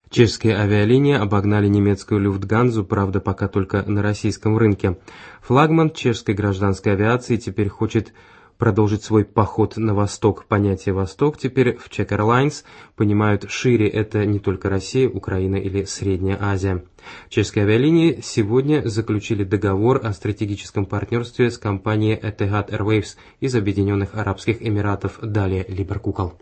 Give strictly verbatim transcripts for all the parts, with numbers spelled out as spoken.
Чешские авиалинии обогнали немецкую Люфтганзу, правда, пока только на российском рынке. Флагман чешской гражданской авиации теперь хочет продолжить свой поход на восток. Понятие «Восток» теперь в Czech Airlines понимают шире. Это не только Россия, Украина или Средняя Азия. Чешские авиалинии сегодня заключили договор о стратегическом партнерстве с компанией Etihad Airways из Объединенных Арабских Эмиратов. Далее Либеркукол.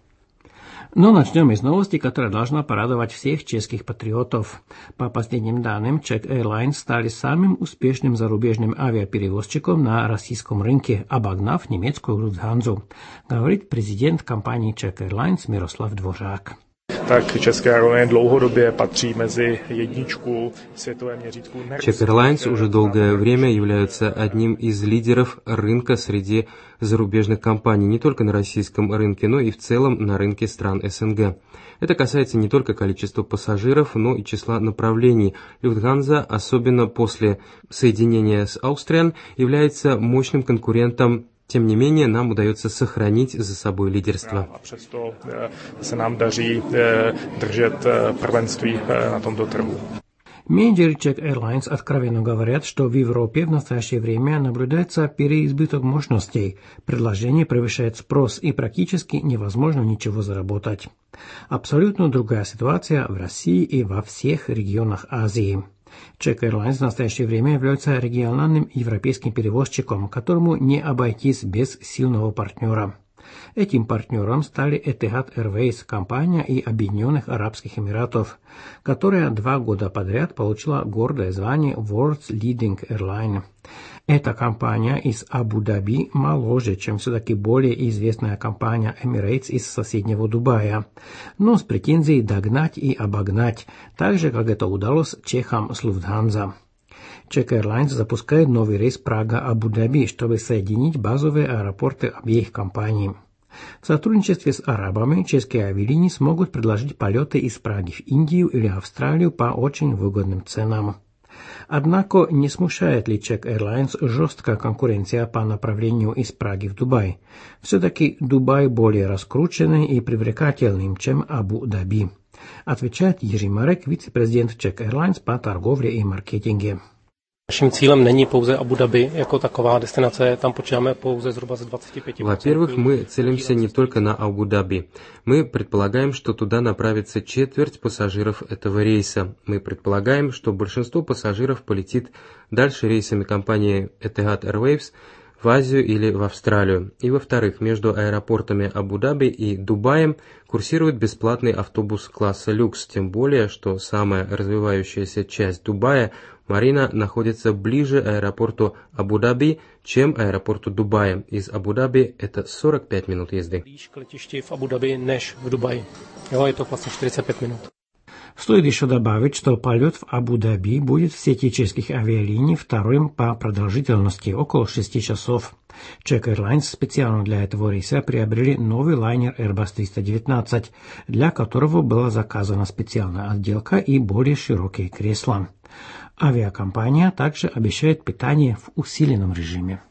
Но начнем из новости, которая должна порадовать всех чешских патриотов. По последним данным, Czech Airlines стали самым успешным зарубежным авиаперевозчиком на российском рынке, обогнав немецкую Lufthansa, говорит президент компании Czech Airlines Miroslav Dvořák. Tak České aerolínie dlouhodobě patří mezi jedničku světové měřítku. Czech Airlines уже долгое время являются одним из лидеров рынка среди зарубежных компаний, не только на российском рынке, но и в целом на рынке стран СНГ. Это касается не только количества пассажиров, но и числа направлений. Lufthansa, особенно после соединения с Austrian, является мощным конкурентом. Тем не менее, нам удается сохранить за собой лидерство. A přesto se nám daří držet prvenství na tomto trhu. Менеджеры Czech Airlines откровенно говорят, что в Европе в настоящее время наблюдается переизбыток мощностей, предложение превышает спрос и практически невозможно ничего заработать. Абсолютно другая ситуация в России и во всех регионах Азии. Czech Airlines в настоящее время является региональным европейским перевозчиком, которому не обойтись без сильного партнера. Этим партнером стали Etihad Airways, компания и Объединенных Арабских Эмиратов, которая два года подряд получила гордое звание World's Leading Airline. Эта компания из Абу-Даби моложе, чем все-таки более известная компания Emirates из соседнего Дубая, но с претензией догнать и обогнать, так же, как это удалось чехам с Lufthansa. Czech Airlines запускает новый рейс Прага-Абу-Даби, чтобы соединить базовые аэропорты обеих компаний. В сотрудничестве с арабами чешские авиалинии смогут предложить полеты из Праги в Индию или Австралию по очень выгодным ценам. Однако не смущает ли Czech Airlines жесткая конкуренция по направлению из Праги в Дубай? Все-таки Дубай более раскрученный и привлекательный, чем Абу-Даби, отвечает Jiří Marek, вице-президент Czech Airlines по торговле и маркетинге. Naším cílem není pouze Abu Dhabi jako taková destinace, tam počítáme pouze zhruba z двадцать пять. Во-первых, мы целимся не только на Абу-Даби. Мы предполагаем, что туда направится четверть пассажиров этого рейса. Мы предполагаем, что большинство пассажиров полетит дальше рейсами компании Etihad Airways в Азию или в Австралию. И во-вторых, между аэропортами Абу-Даби и Дубаем курсирует бесплатный автобус класса люкс, тем более, что самая развивающаяся часть Дубая, Марина, находится ближе аэропорту Абу-Даби, чем аэропорту Дубая. Из Абу-Даби это сорок пять минут езды. Стоит еще добавить, что полет в Абу-Даби будет в сети чешских авиалиний вторым по продолжительности, около шести часов. Czech Airlines специально для этого рейса приобрели новый лайнер Airbus триста девятнадцать, для которого была заказана специальная отделка и более широкие кресла. Авиакомпания также обещает питание в усиленном режиме.